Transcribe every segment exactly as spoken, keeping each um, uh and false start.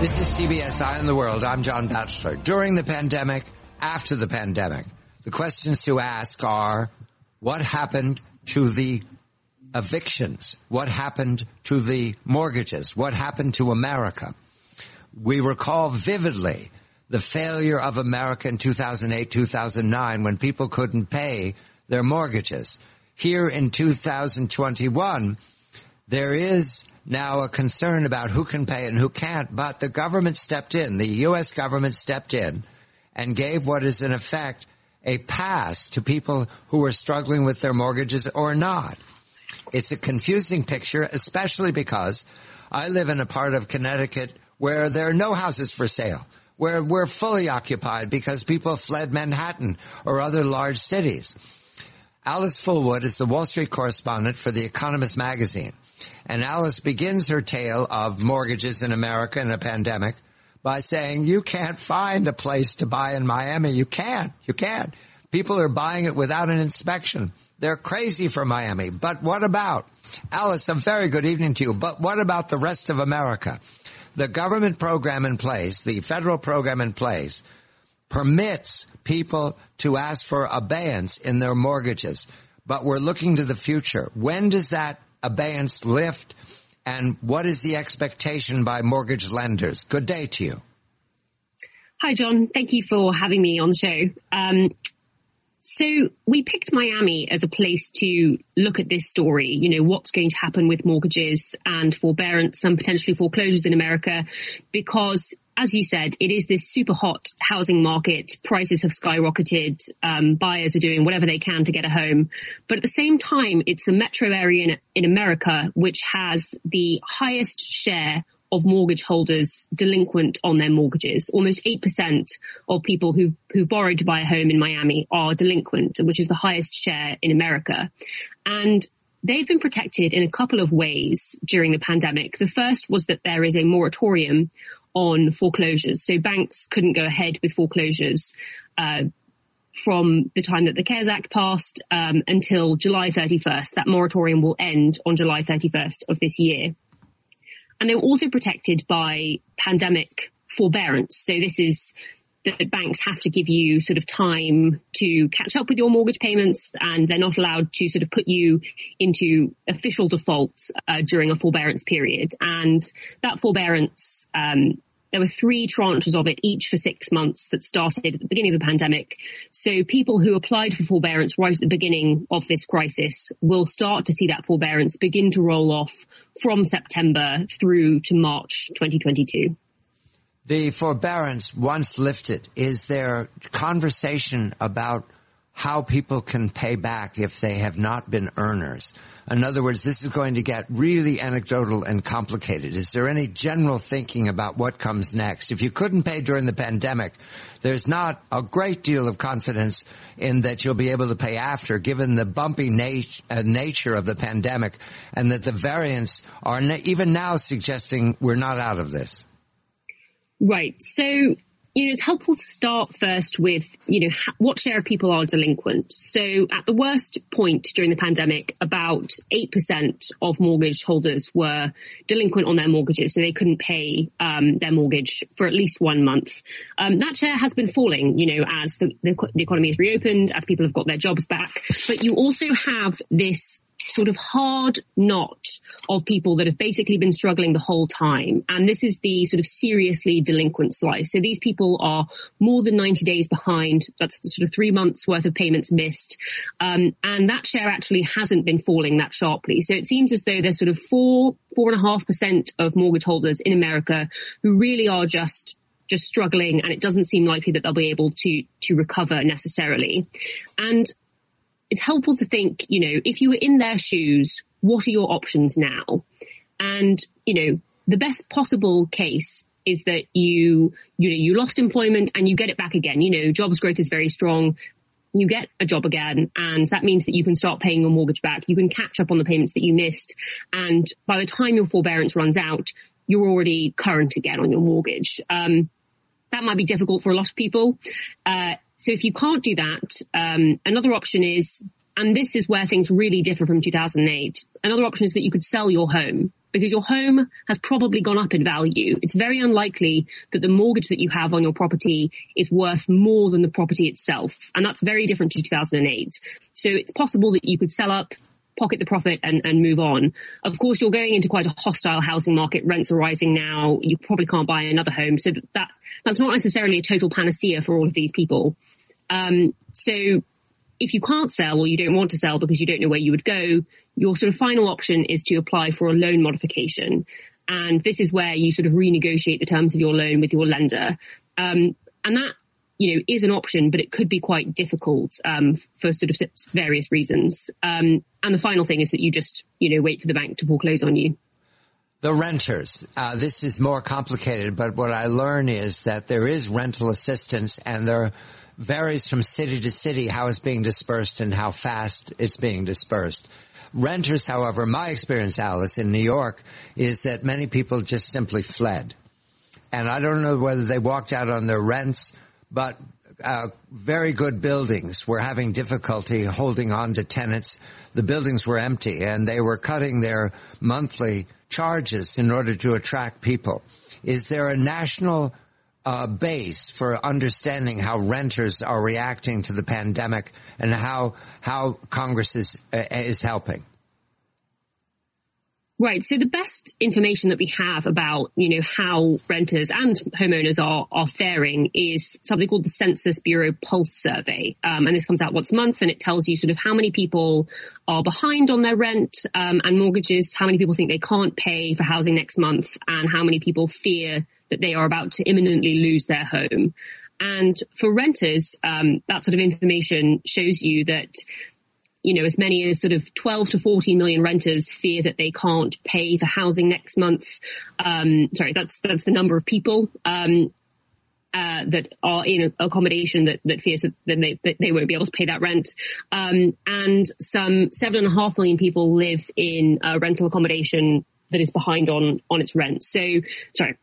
This is C B S Eye on the World. I'm John Batchelor. During the pandemic, after the pandemic, the questions to ask are, what happened to the evictions? What happened to the mortgages? What happened to America? We recall vividly the failure of America in two thousand eight, two thousand nine, when people couldn't pay their mortgages. Here in two thousand twenty-one, there is now a concern about who can pay and who can't, but the government stepped in, the U S government stepped in and gave what is in effect a pass to people who are struggling with their mortgages or not. It's a confusing picture, especially because I live in a part of Connecticut where there are no houses for sale, where we're fully occupied because people fled Manhattan or other large cities. Alice Fulwood is the Wall Street correspondent for The Economist magazine. And Alice begins her tale of mortgages in America in a pandemic by saying, you can't find a place to buy in Miami. You can't. You can't. People are buying it without an inspection. They're crazy for Miami. But what about? Alice, a very good evening to you. But what about the rest of America? The government program in place, the federal program in place, permits people to ask for abeyance in their mortgages. But we're looking to the future. When does that abeyance lift, and what is the expectation by mortgage lenders? Good day to you. Hi, John. Thank you for having me on the show. Um, so we picked Miami as a place to look at this story, you know, what's going to happen with mortgages and forbearance and potentially foreclosures in America, because as you said, it is this super hot housing market. Prices have skyrocketed. Um, buyers are doing whatever they can to get a home. But at the same time, it's the metro area in, in America which has the highest share of mortgage holders delinquent on their mortgages. Almost eight percent of people who who borrowed to buy a home in Miami are delinquent, which is the highest share in America. And they've been protected in a couple of ways during the pandemic. The first was that there is a moratorium on foreclosures. So banks couldn't go ahead with foreclosures uh, from the time that the CARES Act passed um, until July thirty-first. That moratorium will end on July thirty-first of this year. And they were also protected by pandemic forbearance. So this is that banks have to give you sort of time to catch up with your mortgage payments, and they're not allowed to sort of put you into official default uh, during a forbearance period. And that forbearance, um, there were three tranches of it, each for six months, that started at the beginning of the pandemic. So people who applied for forbearance right at the beginning of this crisis will start to see that forbearance begin to roll off from September through to March twenty twenty-two. The forbearance, once lifted, is there conversation about how people can pay back if they have not been earners? In other words, this is going to get really anecdotal and complicated. Is there any general thinking about what comes next? If you couldn't pay during the pandemic, there's not a great deal of confidence in that you'll be able to pay after, given the bumpy nat- uh, nature of the pandemic, and that the variants are na- even now suggesting we're not out of this. Right. So, you know, it's helpful to start first with, you know, ha- what share of people are delinquent. So at the worst point during the pandemic, about eight percent of mortgage holders were delinquent on their mortgages. So they couldn't pay um, their mortgage for at least one month. Um, that share has been falling, you know, as the, the, the economy has reopened, as people have got their jobs back. But you also have this sort of hard knot of people that have basically been struggling the whole time. And this is the sort of seriously delinquent slice. So these people are more than ninety days behind. That's sort of three months worth of payments missed. Um, and that share actually hasn't been falling that sharply. So it seems as though there's sort of four, four and a half percent of mortgage holders in America who really are just just struggling, and it doesn't seem likely that they'll be able to to recover necessarily. And it's helpful to think, you know, if you were in their shoes, what are your options now? And, you know, the best possible case is that you, you know, you lost employment and you get it back again. You know, jobs growth is very strong. You get a job again, and that means that you can start paying your mortgage back. You can catch up on the payments that you missed. And by the time your forbearance runs out, you're already current again on your mortgage. Um, that might be difficult for a lot of people. Uh, So if you can't do that, um, another option is, and this is where things really differ from two thousand eight, another option is that you could sell your home, because your home has probably gone up in value. It's very unlikely that the mortgage that you have on your property is worth more than the property itself. And that's very different to two thousand eight. So it's possible that you could sell up, pocket the profit and, and move on. Of course, you're going into quite a hostile housing market. Rents are rising now. You probably can't buy another home. So that, that that's not necessarily a total panacea for all of these people. Um, so if you can't sell or you don't want to sell because you don't know where you would go, your sort of final option is to apply for a loan modification. And this is where you sort of renegotiate the terms of your loan with your lender. Um, and that, you know, is an option, but it could be quite difficult, um, for sort of various reasons. Um, and the final thing is that you just, you know, wait for the bank to foreclose on you. The renters, uh, this is more complicated, but what I learn is that there is rental assistance and there varies from city to city how it's being dispersed and how fast it's being dispersed. Renters, however, my experience, Alice, in New York is that many people just simply fled. And I don't know whether they walked out on their rents, but uh, very good buildings were having difficulty holding on to tenants. The buildings were empty and they were cutting their monthly charges in order to attract people. Is there a national uh, base for understanding how renters are reacting to the pandemic and how how Congress is uh, is helping? Right. So the best information that we have about, you know, how renters and homeowners are, are faring is something called the Census Bureau Pulse Survey. Um, and this comes out once a month and it tells you sort of how many people are behind on their rent, um, and mortgages, how many people think they can't pay for housing next month, and how many people fear that they are about to imminently lose their home. And for renters, um, that sort of information shows you that, you know, as many as sort of twelve to fourteen million renters fear that they can't pay for housing next month. Um, sorry, that's, that's the number of people, um, uh, that are in accommodation that, that fears that they, that they won't be able to pay that rent. Um, and some seven and a half million people live in a rental accommodation that is behind on, on its rent. So, sorry.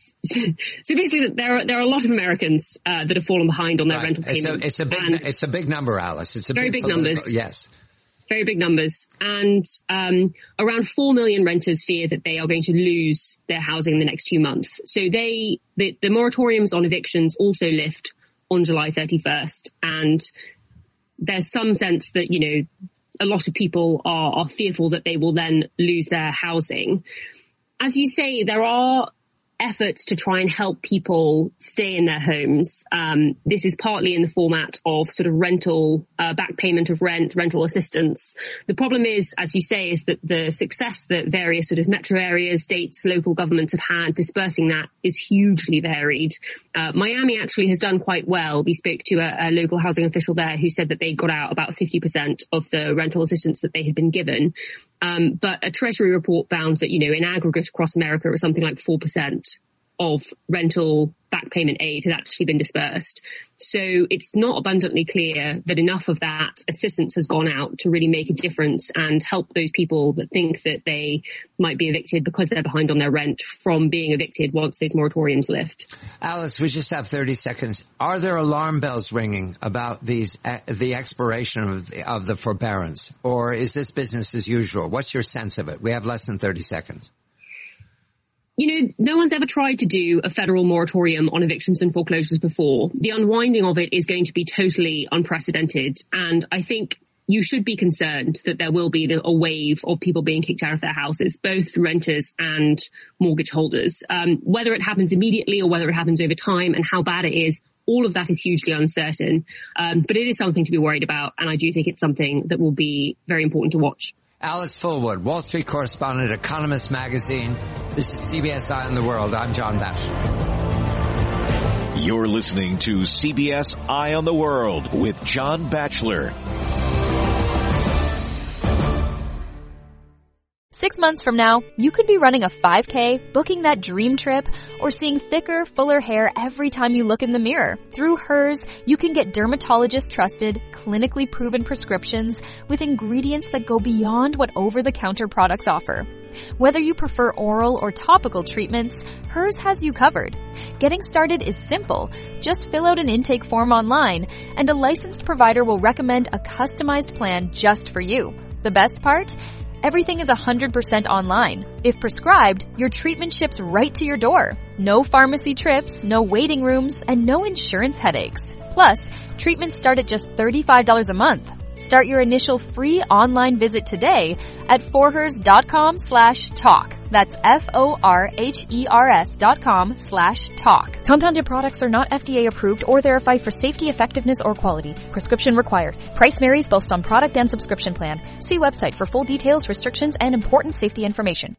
So basically, there are there are a lot of Americans uh, that have fallen behind on their right. rental payments. It's a, it's a big it's a big number, Alice. It's a very big, big numbers. Yes, very big numbers, and um, around four million renters fear that they are going to lose their housing in the next two months. So they the, the moratoriums on evictions also lift on July thirty-first, and there's some sense that, you know, a lot of people are, are fearful that they will then lose their housing. As you say, there are efforts to try and help people stay in their homes. Um, this is partly in the format of sort of rental, uh, back payment of rent, rental assistance. The problem is, as you say, is that the success that various sort of metro areas, states, local governments have had dispersing that is hugely varied. Uh, Miami actually has done quite well. We spoke to a, a local housing official there who said that they got out about fifty percent of the rental assistance that they had been given. Um, but a Treasury report found that, you know, in aggregate across America, it was something like four percent of rental back payment aid had actually been dispersed. So it's not abundantly clear that enough of that assistance has gone out to really make a difference and help those people that think that they might be evicted because they're behind on their rent from being evicted once those moratoriums lift. Alice, we just have thirty seconds. Are there alarm bells ringing about these, uh, the expiration of the, of the forbearance, or is this business as usual? What's your sense of it? We have less than thirty seconds. You know, no one's ever tried to do a federal moratorium on evictions and foreclosures before. The unwinding of it is going to be totally unprecedented. And I think you should be concerned that there will be a wave of people being kicked out of their houses, both renters and mortgage holders. Um, whether it happens immediately or whether it happens over time and how bad it is, all of that is hugely uncertain. Um, but it is something to be worried about. And I do think it's something that will be very important to watch. Alice Fulwood, Wall Street correspondent, Economist Magazine. This is C B S Eye on the World. I'm John Batchelor. You're listening to C B S Eye on the World with John Batchelor. Six months from now, you could be running a five K, booking that dream trip, or seeing thicker, fuller hair every time you look in the mirror. Through Hers, you can get dermatologist-trusted, clinically proven prescriptions with ingredients that go beyond what over-the-counter products offer. Whether you prefer oral or topical treatments, Hers has you covered. Getting started is simple. Just fill out an intake form online, and a licensed provider will recommend a customized plan just for you. The best part? Everything is one hundred percent online. If prescribed, your treatment ships right to your door. No pharmacy trips, no waiting rooms, and no insurance headaches. Plus, treatments start at just thirty-five dollars a month. Start your initial free online visit today at forhers.com slash talk. That's F-O-R-H-E-R-S dot com slash talk. Compounded products are not F D A approved or verified for safety, effectiveness, or quality. Prescription required. Price varies based on product and subscription plan. See website for full details, restrictions, and important safety information.